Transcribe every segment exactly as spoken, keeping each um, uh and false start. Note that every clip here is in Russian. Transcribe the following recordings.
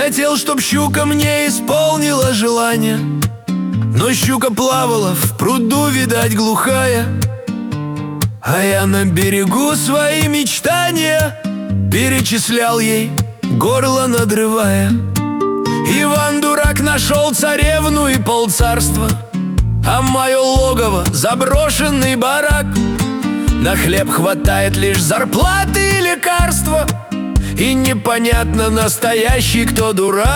хотел, чтоб щука мне исполнила желание, но щука плавала в пруду, видать, глухая. А я на берегу свои мечтания перечислял ей, горло надрывая. Иван-дурак нашел царевну и полцарства, а мое логово — заброшенный барак. На хлеб хватает лишь зарплаты и лекарства, и непонятно, настоящий кто дурак.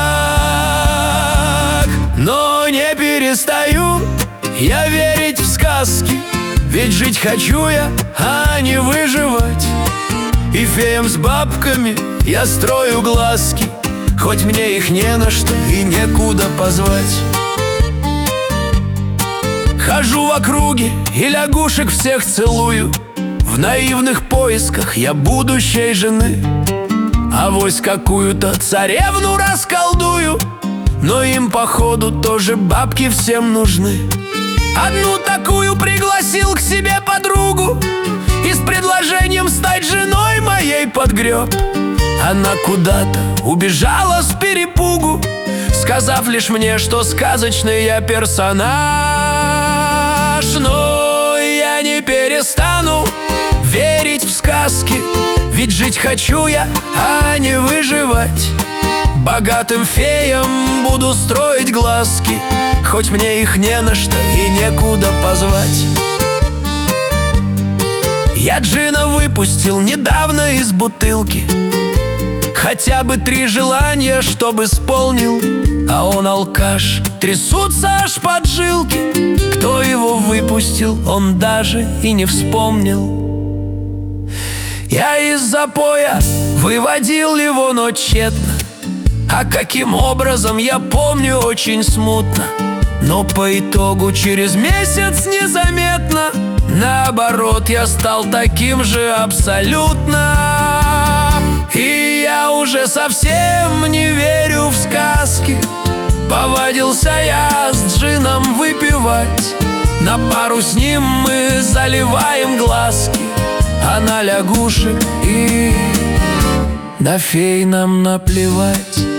Но не перестаю я верить в сказки, ведь жить хочу я, а не выживать. И феям с бабками я строю глазки, хоть мне их не на что и некуда позвать. Хожу в округе и лягушек всех целую, в наивных поисках я будущей жены. Авось какую-то царевну расколдую, но им походу тоже бабки всем нужны. Одну такую пригласил к себе подругу и с предложением стать женой моей подгреб. Она куда-то убежала с перепугу, сказав лишь мне, что сказочный я персонаж. Но я не перестану верить в сказки, ведь жить хочу я, а не выживать. Богатым феям буду строить глазки, хоть мне их не на что и некуда позвать. Я джина выпустил недавно из бутылки, хотя бы три желания, чтоб исполнил. А он алкаш, трясутся аж поджилки. Кто его выпустил, он даже и не вспомнил. Я из запоя выводил его, но тщетно. А каким образом, я помню очень смутно. Но по итогу через месяц незаметно, наоборот, я стал таким же абсолютно. И я уже совсем не верю в сказки. Повадился я с джином выпивать, на пару с ним мы заливаем глазки, а на лягушек и на фей нам наплевать.